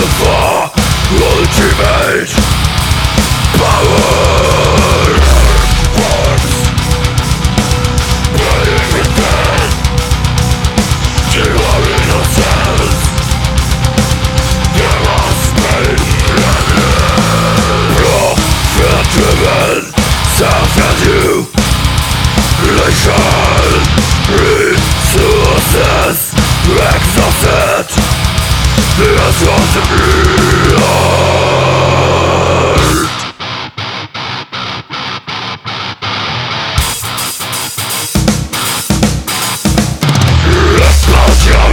for ultimate power. Works playing with death to our innocence. There must be profit-driven self-value, resources exhausted. There's got to be art. Exploit your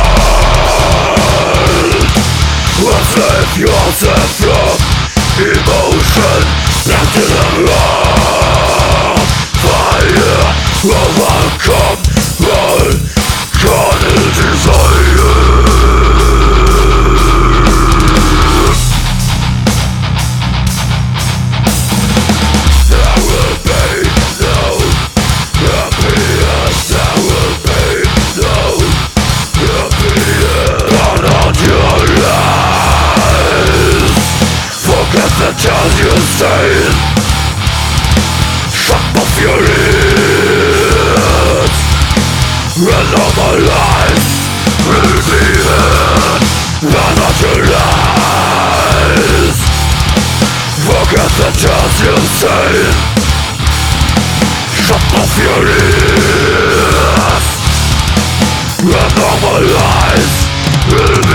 heart. Save yourself from emotion. Into the raw fire. Overcome all carnal desire. There will be no happiness. There will be no happiness. Burn out your lies. Forget the tales you say. Shut off your ears and normalize revealing. Burn out your lies. Forget the tales you say. Shut off your ears and normalize revealing.